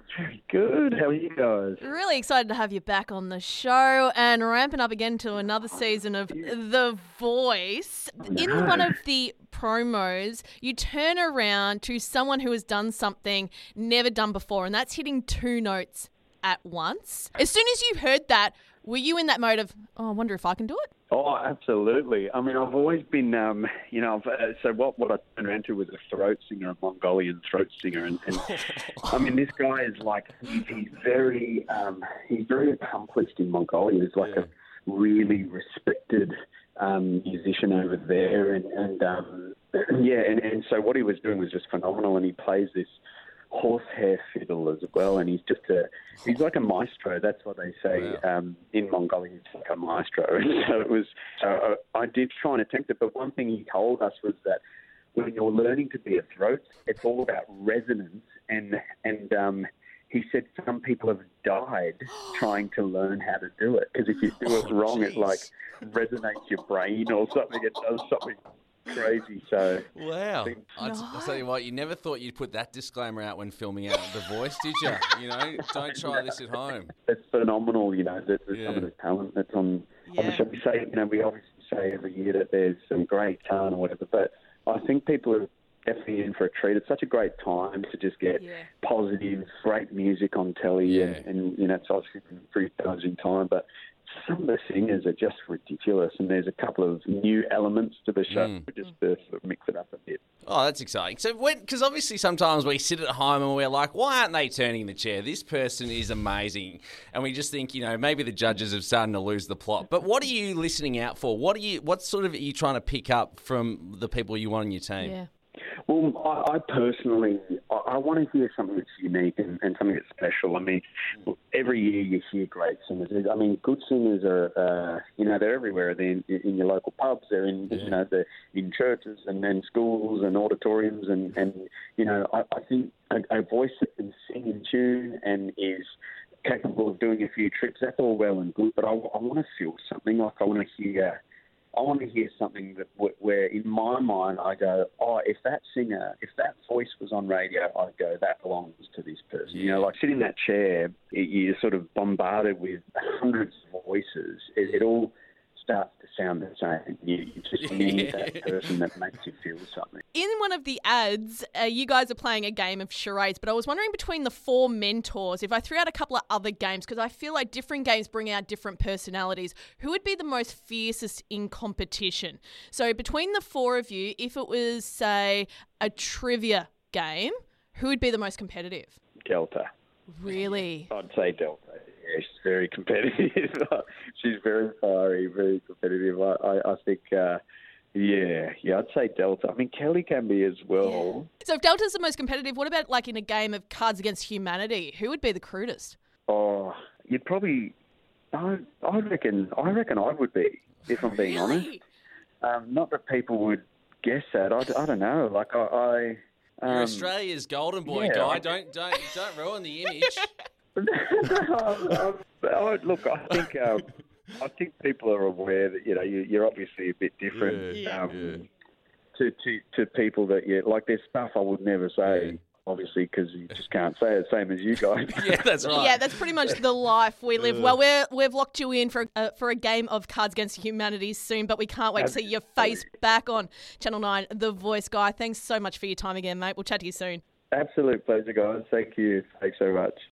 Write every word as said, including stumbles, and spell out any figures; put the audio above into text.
Very good. How are you guys? Really excited to have you back on the show and ramping up again to another season of The Voice. In one of the promos, you turn around to someone who has done something never done before, and that's hitting two notes at once. As soon as you heard that, were you in that mode of, oh, I wonder if I can do it? Oh, absolutely. I mean, I've always been, um, you know, uh, so what, what I turned around to was a throat singer, a Mongolian throat singer. And, and I mean, this guy is like, he, he's very, um, he's very accomplished in Mongolia. He's like yeah. a really respected um, musician over there. And, and um, yeah, and, and so what he was doing was just phenomenal. And he plays this horsehair fiddle as well, and he's just a he's like a maestro. That's what they say wow. um, in Mongolia. He's like a maestro. And so it was. Uh, I did try and attempt it, but one thing he told us was that when you're learning to be a throat, it's all about resonance. And and um, he said some people have died trying to learn how to do it because if you do it oh, wrong, geez. it like resonates your brain or something. It does something crazy. So wow. I'd, I'll tell you what, you never thought you'd put that disclaimer out when filming out The Voice, did you? You know, don't try this at home. It's phenomenal, you know, there's yeah. some of the talent that's on, yeah. on the show. We say, you know, we obviously say every year that there's some great talent or whatever, but I think people are definitely in for a treat. It's such a great time to just get yeah. positive, great music on telly yeah. and, and, you know, it's obviously been a pretty challenging time, but some of the singers are just ridiculous, and there's a couple of new elements to the show mm. just to sort of mix it up a bit. Oh, that's exciting. So, because obviously sometimes we sit at home and we're like, why aren't they turning the chair? This person is amazing. And we just think, you know, maybe the judges have started to lose the plot. But what are you listening out for? What are you? What sort of are you trying to pick up from the people you want on your team? Yeah. Well, I, I personally, I, I want to hear something that's unique and, and something that's special. I mean, every year you hear great singers. I mean, good singers are, uh, you know, they're everywhere. They're in, in your local pubs. They're in, yeah. you know, they're in churches and, and schools and auditoriums. And, and you know, I, I think a, a voice that can sing in tune and is capable of doing a few tricks, that's all well and good. But I, I want to feel something. Like I want to hear... I want to hear something that where, in my mind, I go, oh, if that singer, if that voice was on radio, I'd go, that belongs to this person. You know, like sitting in that chair, you're sort of bombarded with hundreds of voices. It, it all starts to sound the same. You, you just need that person that makes you feel something. In one of the ads, uh, you guys are playing a game of charades, but I was wondering between the four mentors, if I threw out a couple of other games, because I feel like different games bring out different personalities, who would be the most fiercest in competition? So between the four of you, if it was, say, a trivia game, who would be the most competitive? Delta. Really? I'd say Delta. Yeah, she's very competitive. She's very fiery, very competitive. I, I, I think, uh, yeah, yeah, I'd say Delta. I mean, Kelly can be as well. Yeah. So if Delta's the most competitive, what about like in a game of Cards Against Humanity? Who would be the crudest? Oh, you'd probably, I, I reckon, I reckon I would be, if I'm being really? honest. Um, not that people would guess that. I, I don't know. Like I, I um, You're Australia's golden boy, yeah, guy. I, don't don't don't ruin the image. no, I, look, I think um, I think people are aware that you know you, you're obviously a bit different yeah, um, yeah. To, to to people that you like. There's stuff I would never say, obviously, because you just can't say it. Same as you guys. Yeah, that's right. Yeah, that's pretty much the life we live. Well, we're we've locked you in for uh, for a game of Cards Against Humanity soon, but we can't wait to see your face back on Channel nine, The Voice Guy. Thanks so much for your time again, mate. We'll chat to you soon. Absolute pleasure, guys. Thank you. Thanks so much.